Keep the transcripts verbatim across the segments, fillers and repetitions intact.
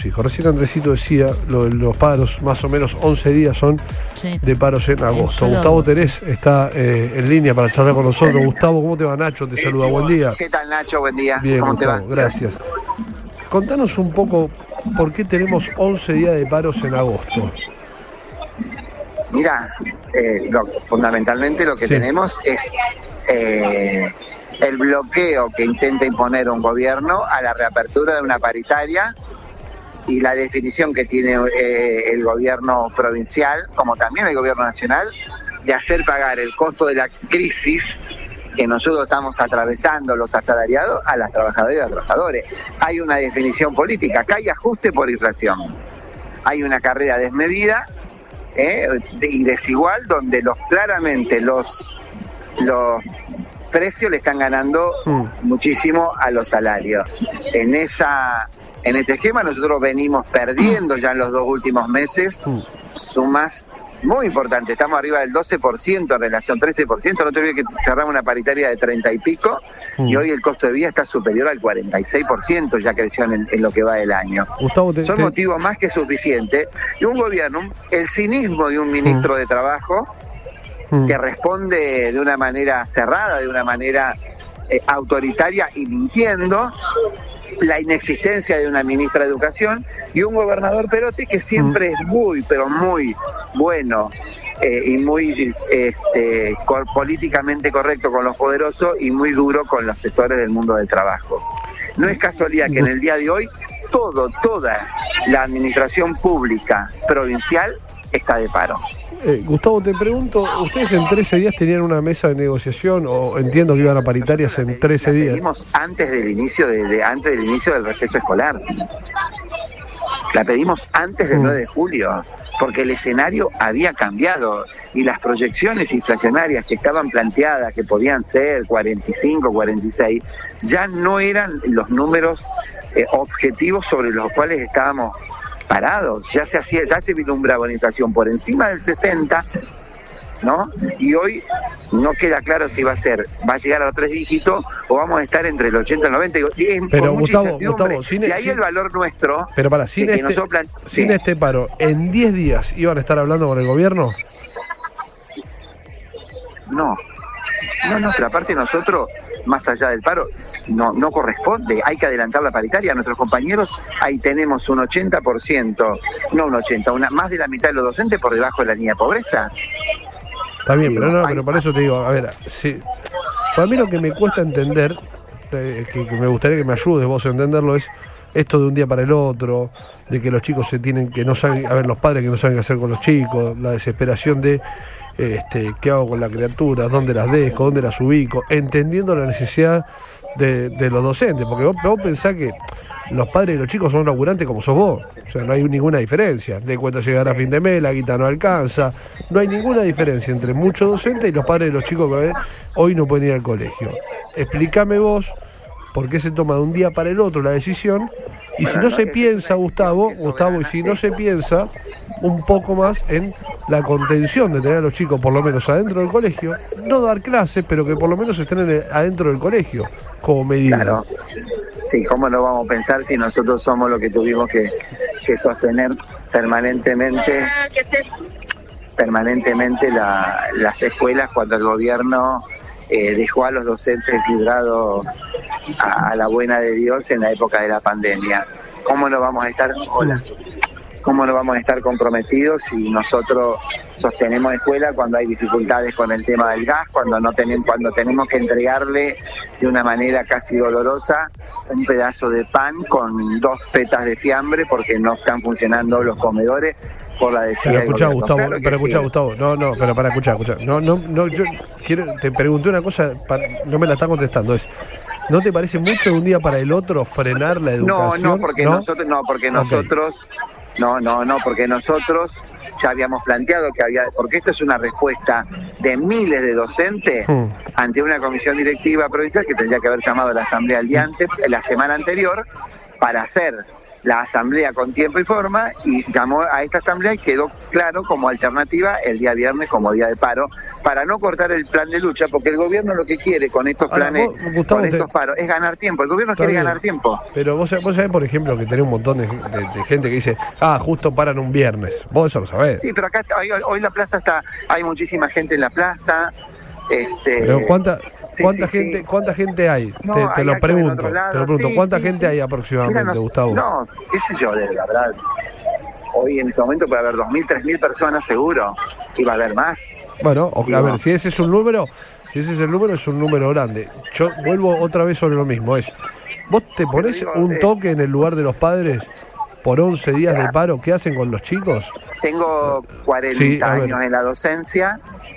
Hijo, recién Andresito decía, lo, los paros, más o menos once días son sí. de paros en agosto. Gustavo Terés está eh, en línea para charlar con nosotros. Gustavo, ¿cómo te va? Nacho te saluda, buen día. ¿Qué tal, Nacho? Buen día. Bien, ¿Cómo Gustavo, te va? Gracias. Contanos un poco por qué tenemos once días de paros en agosto. Mirá, eh, lo, fundamentalmente lo que sí. tenemos es eh, el bloqueo que intenta imponer un gobierno a la reapertura de una paritaria y la definición que tiene eh, el gobierno provincial, como también el gobierno nacional, de hacer pagar el costo de la crisis que nosotros estamos atravesando los asalariados a las trabajadoras y a los trabajadores. Hay una definición política, acá hay ajuste por inflación, hay una carrera desmedida eh, y desigual donde los claramente los, los precios le están ganando mm. muchísimo a los salarios. En esa En este esquema nosotros venimos perdiendo ya en los dos últimos meses sumas muy importantes. Estamos arriba del doce por ciento en relación, trece por ciento. No te olvides que cerramos una paritaria de treinta y pico mm. y hoy el costo de vida está superior al cuarenta y seis por ciento, ya creció en, en lo que va del año. Gustavo, te, Son te... motivos más que suficientes. Y un gobierno, el cinismo de un ministro mm. de Trabajo mm. que responde de una manera cerrada, de una manera eh, autoritaria y mintiendo, la inexistencia de una ministra de Educación y un gobernador Perotti que siempre mm. es muy, pero muy bueno eh, y muy este, co- políticamente correcto con los poderosos y muy duro con los sectores del mundo del trabajo. No es casualidad que en el día de hoy todo, toda la administración pública provincial está de paro. Eh, Gustavo, te pregunto, ¿ustedes en trece días tenían una mesa de negociación o entiendo que iban a paritarias en trece días? La pedimos antes del inicio de, de antes del inicio del receso escolar. La pedimos antes del mm. nueve de julio, porque el escenario había cambiado y las proyecciones inflacionarias que estaban planteadas, que podían ser cuarenta y cinco, cuarenta y seis, ya no eran los números eh, objetivos sobre los cuales estábamos parados. Ya se hacía, ya se vislumbraba una inflación por encima del sesenta, ¿no? Y hoy no queda claro si va a ser, va a llegar a los tres dígitos o vamos a estar entre el ochenta y el noventa. Es pero Gustavo, Gustavo, sin, y ahí sin, el valor nuestro. Pero para, sin, este, plan, sin sí. este paro, ¿en diez días iban a estar hablando con el gobierno? No, no, no, pero aparte nosotros, más allá del paro, no, no corresponde, hay que adelantar la paritaria. Nuestros compañeros, ahí tenemos un ochenta por ciento, no un ochenta, una, más de la mitad de los docentes por debajo de la línea de pobreza. Está bien, digo, pero no, hay, pero por eso te digo, a ver, sí, para mí lo que me cuesta entender, eh, que, que me gustaría que me ayudes vos a entenderlo, es esto de un día para el otro, de que los chicos se tienen que no saben, a ver, los padres que no saben qué hacer con los chicos, la desesperación de este, qué hago con la criatura, dónde las dejo, dónde las ubico, entendiendo la necesidad de, de los docentes, porque vos, vos pensás que los padres y los chicos son laburantes como sos vos, o sea, no hay ninguna diferencia, le cuesta llegar a fin de mes, la guita no alcanza, no hay ninguna diferencia entre muchos docentes y los padres y los chicos que hoy no pueden ir al colegio. Explícame vos por qué se toma de un día para el otro la decisión, y bueno, si no, no se piensa, Gustavo, Gustavo, y si no se piensa un poco más en la contención de tener a los chicos por lo menos adentro del colegio, no dar clases, pero que por lo menos estén en el, adentro del colegio, como medida. Claro. Sí, ¿cómo no vamos a pensar si nosotros somos los que tuvimos que, que sostener permanentemente permanentemente la, las escuelas cuando el gobierno eh, dejó a los docentes librados a, a la buena de Dios en la época de la pandemia? ¿Cómo no vamos a estar... Hola. ¿Cómo no vamos a estar comprometidos si nosotros sostenemos escuela cuando hay dificultades con el tema del gas, cuando no tenemos, cuando tenemos que entregarle de una manera casi dolorosa un pedazo de pan con dos petas de fiambre porque no están funcionando los comedores por la desidia del gobierno? Gustavo, claro pero escuchá, sí. Gustavo, no, no, pero para escuchar, escuchar. No, no, no, yo quiero, te pregunté una cosa, para, no me la está contestando, es ¿no te parece mucho de un día para el otro frenar la educación? No, no, porque ¿no? nosotros, no, porque okay. nosotros No, no, no, porque nosotros ya habíamos planteado que había, porque esto es una respuesta de miles de docentes hmm. ante una comisión directiva provincial que tendría que haber llamado a la asamblea el día antes, la semana anterior, para hacer la asamblea con tiempo y forma, y llamó a esta asamblea y quedó claro como alternativa el día viernes como día de paro, para no cortar el plan de lucha, porque el gobierno lo que quiere con estos Ahora, planes, vos, Gustavo, con estos te... paros, es ganar tiempo. El gobierno Está quiere bien. ganar tiempo. Pero vos, vos sabés, por ejemplo, que tenés un montón de, de, de gente que dice, ah, justo paran un viernes. Vos eso lo sabés. Sí, pero acá hoy, hoy la plaza está, hay muchísima gente en la plaza. Este, Pero ¿cuánta, sí, cuánta sí, gente sí. cuánta gente hay? No, te, te hay lo actos en pregunto, otro lado. te lo pregunto. Sí, ¿Cuánta sí, gente sí. hay aproximadamente, Mira, no, Gustavo? No, qué sé yo, de la verdad. Hoy en este momento puede haber dos mil, tres mil personas seguro. Y va a haber más. Bueno, o- a Digo, ver, si ese es un número, si ese es el número, es un número grande. Yo vuelvo otra vez sobre lo mismo. Es, vos te pones digo, un eh, toque en el lugar de los padres por once días de paro, ¿qué hacen con los chicos? Tengo cuarenta Sí, a ver. años en la docencia.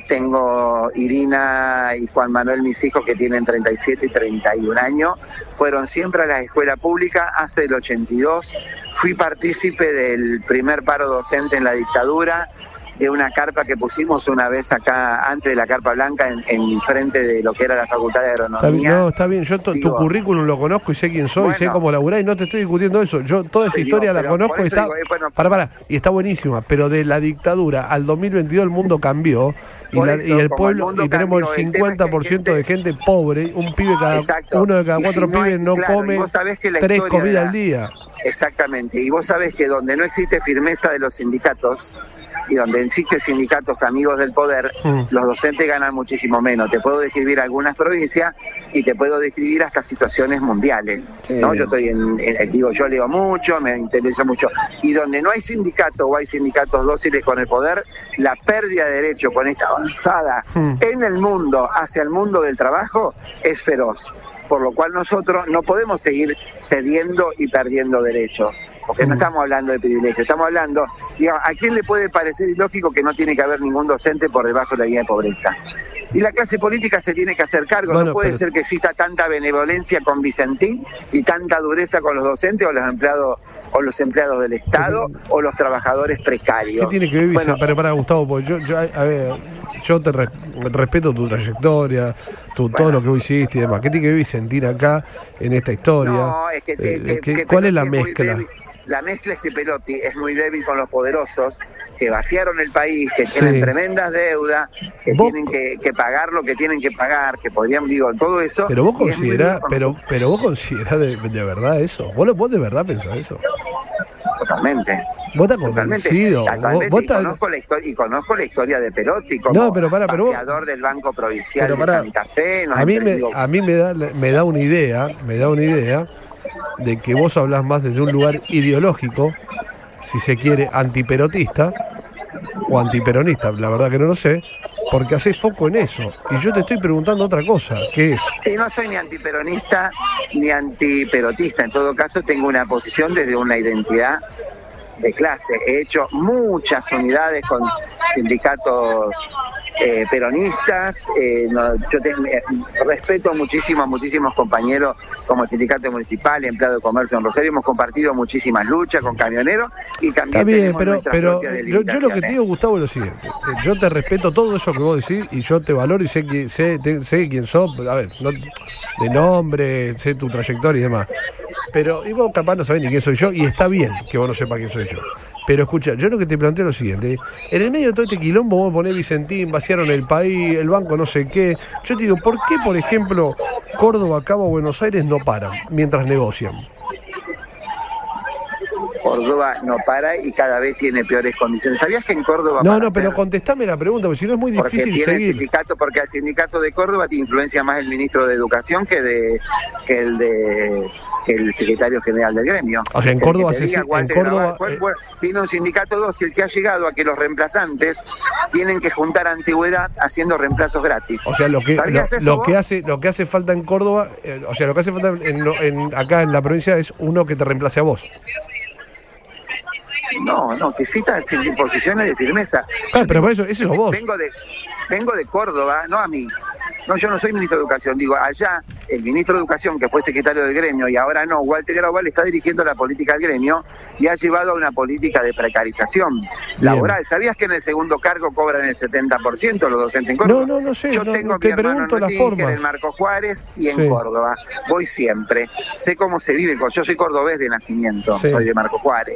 Tengo Irina y Juan Manuel, mis hijos, que tienen treinta y siete y treinta y un años. Fueron siempre a la escuela pública. Hace el ochenta y dos fui partícipe del primer paro docente en la dictadura, de una carpa que pusimos una vez acá, antes de la carpa blanca, en, en frente de lo que era la Facultad de Está bien, Agronomía. no, está bien, yo to- tu Digo, currículum lo conozco y sé quién soy, bueno, sé cómo laburá y no te estoy discutiendo eso. Yo toda esa Digo, historia la pero conozco por y eso está, digo, eh, bueno, para, para, y está buenísima, pero de la dictadura al dos mil veintidós el mundo cambió y, Por la- eso, y el como el pueblo, mundo y tenemos cambió, el el tema es que cincuenta hay por ciento de gente pobre, un pibe cada, Exacto. uno de cada Y cuatro si no hay- pibes no claro, y come vos sabés que la tres historia de comidas la- al día. Exactamente, y vos sabés que donde no existe firmeza de los sindicatos y donde existen sindicatos amigos del poder, Mm. los docentes ganan muchísimo menos. Te puedo describir algunas provincias y te puedo describir hasta situaciones mundiales. Sí. ¿No? Yo estoy en, en- digo, yo leo mucho, me interesa mucho. Y donde no hay sindicato o hay sindicatos dóciles con el poder, la pérdida de derecho con esta avanzada Mm. en el mundo hacia el mundo del trabajo es feroz. Por lo cual nosotros no podemos seguir cediendo y perdiendo derechos, porque no Mm. estamos hablando de privilegio, estamos hablando, digamos, ¿a quién le puede parecer ilógico que no tiene que haber ningún docente por debajo de la línea de pobreza? Y la clase política se tiene que hacer cargo, Bueno, no puede pero- ser que exista tanta benevolencia con Vicentín y tanta dureza con los docentes o los empleados o los empleados del Estado o los trabajadores precarios. ¿Qué tiene que ver? Bueno, Pero para Gustavo, porque yo, yo, a ver, yo te re- respeto tu trayectoria, tu, todo lo que vos hiciste y demás. ¿Qué tiene que ver Vicentín acá en esta historia? No, es que, Eh, que- ¿qué- que ¿Cuál es la Perotti muy mezcla? débil. La mezcla es que Perotti es muy débil con los poderosos, que vaciaron el país, que tienen Sí. tremendas deudas, que Vos- tienen que, que pagar lo que tienen que pagar, que podrían, digo, todo eso. Pero vos y es muy considerás, débil con pero, nosotros. pero vos considerás de, de verdad eso. ¿Vos, lo- vos de verdad pensás eso? Totalmente. Vos estás Totalmente. convencido. Vos, Totalmente, vos y, estás- conozco la historia, y conozco la historia de Perotti como No, pero pará, pero vos- paseador del Banco Provincial Pero de pará, Santa Fe. nos a mí, me, digo, a mí me, da, me da una idea, me da una idea de que vos hablás más desde un lugar ideológico, si se quiere, antiperotista o antiperonista, la verdad que no lo sé, porque hacés foco en eso. Y yo te estoy preguntando otra cosa, que es, Sí, no soy ni antiperonista ni antiperotista. En todo caso, tengo una posición desde una identidad de clase. He hecho muchas unidades con sindicatos eh, peronistas. Eh, no, yo te- eh, respeto muchísimo a muchísimos compañeros como el sindicato municipal, empleado de comercio en Rosario. Hemos compartido muchísimas luchas con camioneros y también está bien, tenemos pero, nuestras pero propias yo, yo lo que te delimitaciones. digo, Gustavo, es lo siguiente. Eh, Yo te respeto todo eso que vos decís y yo te valoro y sé que sé, te- sé quién sos, a ver, no- de nombre, sé tu trayectoria y demás. Pero y vos capaz no sabés ni quién soy yo, y está bien que vos no sepas quién soy yo. Pero escucha, yo lo que te planteo es lo siguiente: en el medio de todo este quilombo vos ponés Vicentín, vaciaron el país, el banco no sé qué. Yo te digo, ¿por qué, por ejemplo, Córdoba, Cabo, Buenos Aires no paran mientras negocian? Córdoba no para y cada vez tiene peores condiciones. ¿Sabías que en Córdoba... No, para no, pero hacer- contestame la pregunta, porque si no es muy porque difícil tiene el seguir. sindicato, porque al sindicato de Córdoba te influencia más el ministro de Educación que de que el de que el secretario general del gremio. O sea, en El que Córdoba te se- diga, en Walter Córdoba, Graval, pues, eh, pues, tiene un sindicato dócil que ha llegado a que los reemplazantes tienen que juntar antigüedad haciendo reemplazos gratis. O sea, lo que lo, ¿Sabías eso lo vos? que hace lo que hace falta en Córdoba, eh, o sea, lo que hace falta en, en- acá en la provincia es uno que te reemplace a vos. No, no, que cita posiciones de firmeza. Ah, Yo pero tengo- por eso, eso sos vos. Vengo de, vengo de Córdoba, no a mí. No, yo no soy ministro de Educación. Digo, allá el ministro de Educación, que fue secretario del gremio y ahora no, Walter Graval, está dirigiendo la política del gremio y ha llevado a una política de precarización laboral. ¿Sabías que en el segundo cargo cobran el setenta por ciento los docentes en Córdoba? No, no, no sé, Yo no, tengo te mi hermano pregunto en la Notín, forma. en Marco Juárez y en Sí. Córdoba. Voy siempre. Sé cómo se vive. Yo soy cordobés de nacimiento, Sí. soy de Marco Juárez.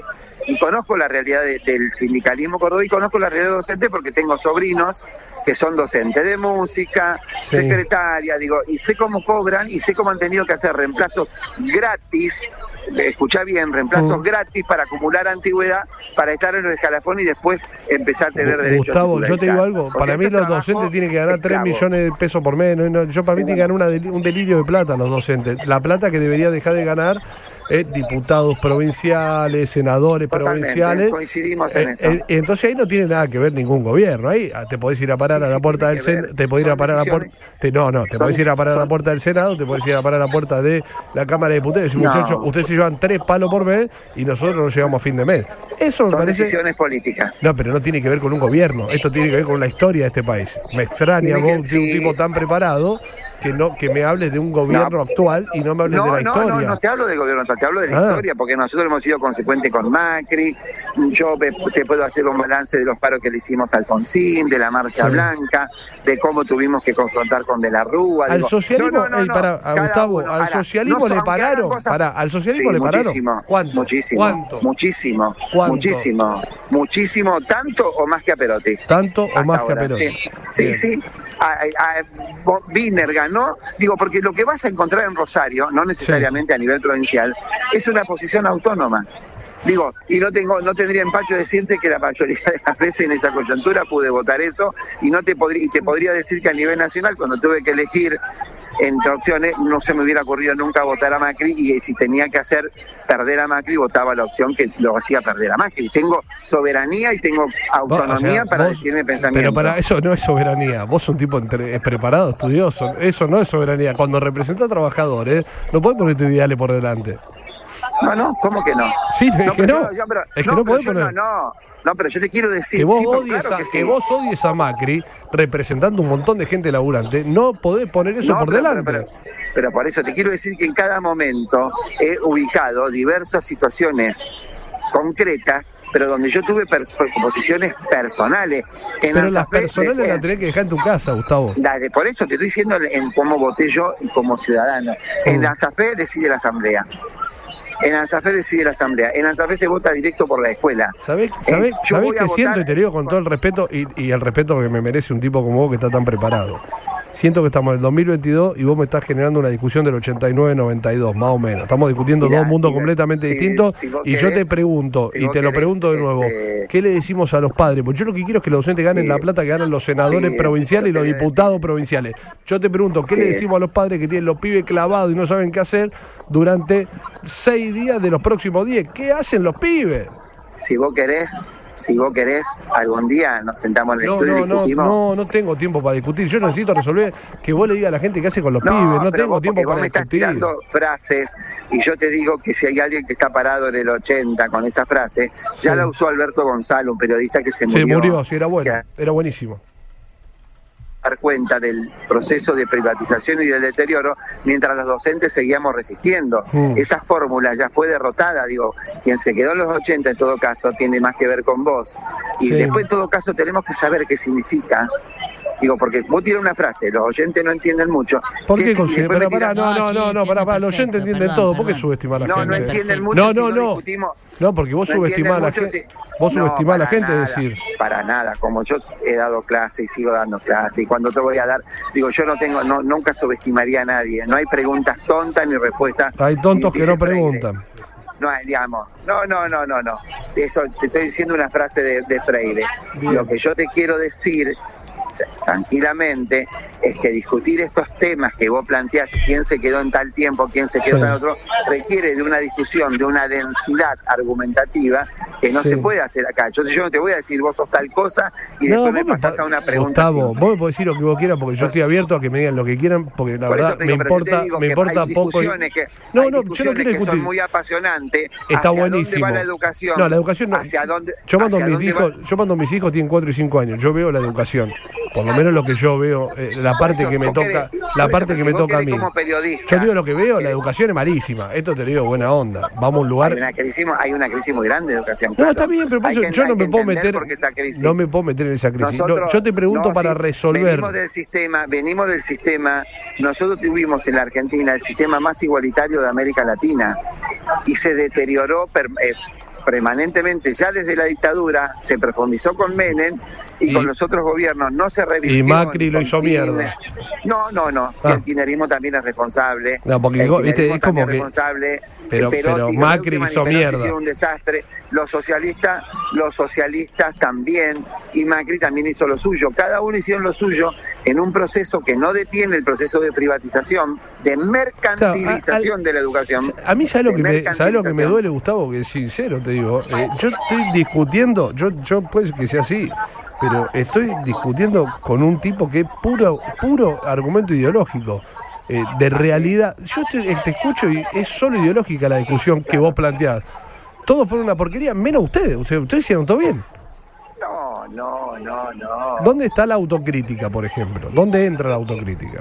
y conozco la realidad de, del sindicalismo cordobés y conozco la realidad docente porque tengo sobrinos que son docentes de música, sí. secretaria, digo, y sé cómo cobran y sé cómo han tenido que hacer reemplazos gratis, escuchá bien, reemplazos mm. gratis para acumular antigüedad, para estar en el escalafón y después empezar a tener derechos. Gustavo, yo te digo algo, o para sea, mí los docentes tienen que ganar tres millones de pesos por mes, no, no, yo para mí tienen que ganar una del, un delirio de plata los docentes, la plata que debería dejar de ganar Eh, diputados provinciales, senadores Totalmente, provinciales. Coincidimos en eh, eso. Eh, entonces ahí no tiene nada que ver ningún gobierno. Ahí te podés ir a parar sí, a la puerta del Senado, te podés ir a parar a la puerta. No, no, te son, podés ir a parar son, a la puerta del Senado, te podés ir a parar a la puerta de la Cámara de Diputados y decir, no. muchachos, ustedes se llevan tres palos por mes y nosotros no llegamos a fin de mes. Eso me son parece. Decisiones políticas. No, pero no tiene que ver con un gobierno. Esto tiene que ver con la historia de este país. Me extraña vos, que, sí. un tipo tan preparado. Que no que me hables de un gobierno no. actual y no me hables no, de la no, historia. No, no, no te hablo del gobierno actual, te hablo de la ah. historia, porque nosotros hemos sido consecuentes con Macri. Yo te puedo hacer un balance de los paros que le hicimos a Alfonsín, de la Marcha sí. Blanca, de cómo tuvimos que confrontar con De la Rúa. Al digo, socialismo, no, no, no, ey, para, a Gustavo, uno, al para, socialismo no, le pararon. Cosas... Para, al socialismo sí, le pararon. Muchísimo, ¿Cuánto? Muchísimo, ¿Cuánto? Muchísimo, ¿Cuánto? muchísimo, muchísimo, tanto o más que a Perotti. Tanto o más ahora, que a Perotti. Sí, sí. sí. A, a, a Wiener ganó, digo, porque lo que vas a encontrar en Rosario, no necesariamente sí. a nivel provincial, es una posición autónoma. Digo, y no tengo, no tendría empacho decirte que la mayoría de las veces en esa coyuntura pude votar eso, y no te podría, y te podría decir que a nivel nacional, cuando tuve que elegir entre opciones, no se me hubiera ocurrido nunca votar a Macri, y si tenía que hacer perder a Macri, votaba la opción que lo hacía perder a Macri. Tengo soberanía y tengo autonomía, o sea, para vos, decirme pensamiento. Pero para eso no es soberanía. Vos sos un tipo entre, preparado, estudioso. Eso no es soberanía. Cuando representa a trabajadores, no podés poner tu ideales por delante. No, no, ¿cómo que no? Sí, es no, que no. Yo, yo, pero, es que no, no podés poner. No, no. No, pero yo te quiero decir que vos, sí, odies, claro a, que, sí. que vos odies a Macri representando un montón de gente laburante, no podés poner eso no, por pero, delante. Pero, pero, pero por eso te quiero decir que en cada momento he ubicado diversas situaciones concretas, pero donde yo tuve per posiciones personales. En pero las personales las tenés que dejar en tu casa, Gustavo. Dale, por eso te estoy diciendo en cómo voté yo y como ciudadano. Mm. En la ANSAFE decide la Asamblea. En ANSAFE decide la Asamblea. En ANSAFE se vota directo por la escuela. ¿Sabés, sabés, eh, ¿sabés qué siento? Y te digo con todo el respeto y, y el respeto que me merece un tipo como vos que está tan preparado. Siento que estamos en el dos mil veintidós y vos me estás generando una discusión del ochenta y nueve noventa y dos, más o menos. Estamos discutiendo Mirá, dos mundos si completamente si, distintos si y querés, yo te pregunto, si y te querés, lo pregunto de nuevo, este... ¿qué le decimos a los padres? Porque yo lo que quiero es que los docentes ganen sí. la plata que ganan los senadores sí, provinciales y los diputados decir. provinciales. Yo te pregunto, ¿qué sí. le decimos a los padres que tienen los pibes clavados y no saben qué hacer durante seis días de los próximos diez? ¿Qué hacen los pibes? Si vos querés... Si vos querés, algún día nos sentamos en el no, estudio no, y discutimos. No, no, no tengo tiempo para discutir. Yo necesito resolver que vos le digas a la gente qué hace con los no, pibes. No tengo vos, tiempo para vos me discutir. Estás tirando frases y yo te digo que si hay alguien que está parado en el ochenta con esa frase, sí. ya la usó Alberto Gonzalo, un periodista que se murió. Se murió, sí, era bueno, que... era buenísimo. Dar cuenta del proceso de privatización y del deterioro mientras los docentes seguíamos resistiendo. Mm. Esa fórmula ya fue derrotada, digo, quien se quedó en los ochenta en todo caso tiene más que ver con vos. Y sí. después en todo caso tenemos que saber qué significa. Digo, porque vos tiras una frase, los oyentes no entienden mucho. ¿Por qué? qué para, para, no, no, no, no, para, para, los oyentes entienden todo. ¿Por qué subestimar a la no, gente? No, no entienden mucho. No, no, si no, no. Discutimos. No, porque vos no subestimás a la gente. Si... Vos no, subestimás a la gente, nada, es decir. Para nada, como yo he dado clase y sigo dando clase, y cuando te voy a dar, digo, yo no tengo, no, nunca subestimaría a nadie. No hay preguntas tontas ni respuestas. Hay tontos que no preguntan. No, digamos, no, no, no, no, no. Eso te estoy diciendo una frase de, de Freire. Bien. Lo que yo te quiero decir tranquilamente es que discutir estos temas que vos planteás, quién se quedó en tal tiempo, quién se quedó sí. en tal otro, requiere de una discusión, de una densidad argumentativa que no sí. se puede hacer acá. Entonces yo no te voy a decir vos sos tal cosa y no, después me pasás me... a una pregunta. Gustavo, vos me podés decir lo que vos quieras porque yo estoy abierto a que me digan lo que quieran porque la Por verdad digo, me importa, me importa poco. Y... Que, no, no, yo no quiero discutir. Que son muy apasionantes. Está buenísimo. ¿Dónde va la educación? No, la educación no. ¿Hacia dónde, yo mando mis hijos, va... yo mando mis hijos tienen cuatro y cinco años. Yo veo la educación. Por lo menos lo que yo veo, eh, la parte eso, que me toca, querés, la parte eso, que me toca a mí. Como periodista, yo digo lo que veo, la educación es malísima. Esto te lo digo buena onda. Vamos a un lugar. Hay una crisis, hay una crisis muy grande de educación. No, claro. está bien, pero por eso, que, yo no me puedo meter. No me puedo meter en esa crisis. No, yo te pregunto no, para sí, resolver. Venimos del sistema, venimos del sistema. Nosotros tuvimos en la Argentina el sistema más igualitario de América Latina y se deterioró. Per, eh, permanentemente, ya desde la dictadura, se profundizó con Menem y, y con los otros gobiernos no se revirtió. Y Macri lo hizo mierda. No, no, no. Ah. El kirchnerismo también es responsable. No, porque el kirchnerismo es como es que... responsable. Pero, Perotti, pero Macri hizo mierda. Hicieron un desastre. Los socialistas, los socialistas también, y Macri también hizo lo suyo. Cada uno hicieron lo suyo en un proceso que no detiene el proceso de privatización, de mercantilización claro, a, a, de la educación. A mí sabe lo que me, sabe lo que me duele, Gustavo, que sincero te digo. Eh, yo estoy discutiendo, yo, yo puede que sea así, pero estoy discutiendo con un tipo que es puro, puro argumento ideológico. Eh, de realidad, yo te, te escucho y es solo ideológica la discusión que vos planteás. Todos fueron una porquería, menos ustedes. Ustedes, ustedes hicieron todo bien. No, no, no, no. ¿Dónde está la autocrítica, por ejemplo? ¿Dónde entra la autocrítica?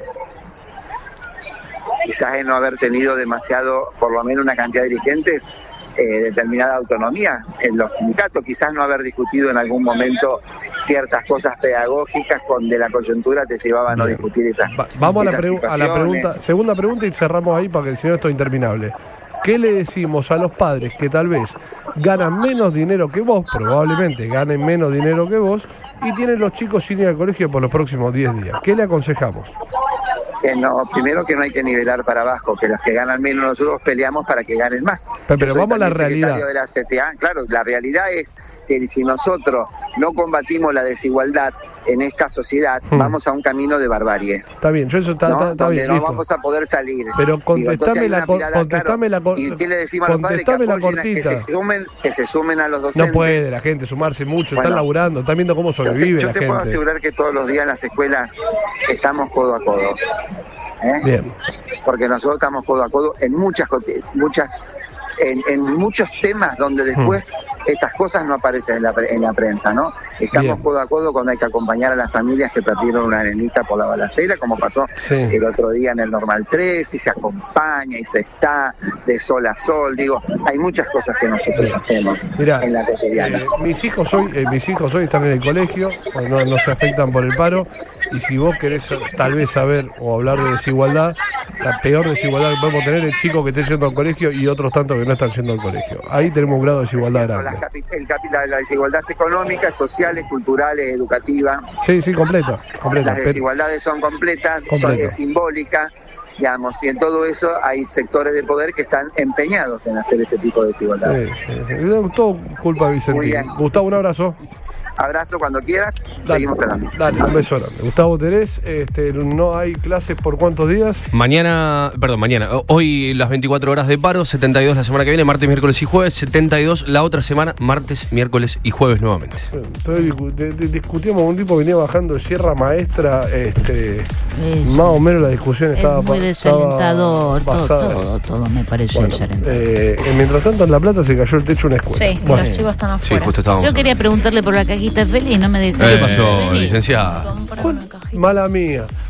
Quizás en no haber tenido demasiado, por lo menos una cantidad de dirigentes, eh, determinada autonomía en los sindicatos, quizás no haber discutido en algún momento ciertas cosas pedagógicas donde la coyuntura te llevaba a no Bien. discutir esas Va, Vamos esas a, la a la pregunta, segunda pregunta y cerramos ahí para que si no esto es interminable. ¿Qué le decimos a los padres que tal vez ganan menos dinero que vos, probablemente ganen menos dinero que vos, y tienen los chicos sin ir al colegio por los próximos diez días? ¿Qué le aconsejamos? Que no, primero que no hay que nivelar para abajo, que los que ganan menos nosotros peleamos para que ganen más. Pero, pero vamos a la realidad. De la C T A. Claro, la realidad es que si nosotros no combatimos la desigualdad en esta sociedad, hmm. vamos a un camino de barbarie. Está bien, yo eso está, ¿no? está, está donde bien. no Listo. vamos a poder salir. Pero contestame la contestame claro, la ¿y qué le decimos a los padres? Que, la cortita. que, se sumen, que se sumen a los docentes. No puede la gente sumarse mucho, bueno, están laburando, están viendo cómo sobrevive yo te, yo la te gente. puedo asegurar que todos los días en las escuelas estamos codo a codo. ¿Eh? Bien. Porque nosotros estamos codo a codo en muchas muchas en, en muchos temas donde después hmm. estas cosas no aparecen en la, en la prensa, ¿no? Estamos Bien. codo a codo cuando hay que acompañar a las familias que perdieron una nenita por la balacera, como pasó sí. el otro día en el Normal tres, y se acompaña y se está de sol a sol. Digo, hay muchas cosas que nosotros Bien. hacemos Mirá, en la cotidiana. Eh, mis hijos hoy, eh, mis hijos hoy están en el colegio, no, no se afectan por el paro. Y si vos querés tal vez saber o hablar de desigualdad, la peor desigualdad que podemos tener es chicos que estén yendo al colegio y otros tantos que no están yendo al colegio. Ahí tenemos un grado de desigualdad grande. La, capi, el capi, la, la desigualdad económica, sociales, culturales, educativa. Sí, sí, completa. completa. Las desigualdades son completas, son, es simbólica, digamos, y en todo eso hay sectores de poder que están empeñados en hacer ese tipo de desigualdad. Sí, sí, sí. Todo culpa de Vicentín. Gustavo, un abrazo. Abrazo cuando quieras, dale, seguimos hablando. Dale, un beso grande. Gustavo Terés, este, no hay clases por cuántos días. Mañana, perdón, mañana, hoy las veinticuatro horas de paro, setenta y dos la semana que viene, martes, miércoles y jueves, setenta y dos la otra semana, martes, miércoles y jueves nuevamente. Entonces de, de, discutíamos con un tipo que venía bajando de Sierra Maestra, este, más o menos la discusión es estaba muy desalentador, todo, todo, todo me parece bueno, desalentador. Eh, mientras tanto en La Plata se cayó el techo de una escuela. Sí, bueno. Los chicos están afuera. Sí, justo estábamos Yo quería preguntarle por la cajita feliz, no me dejó. ¿Qué pasó, licenciada? Mala mía.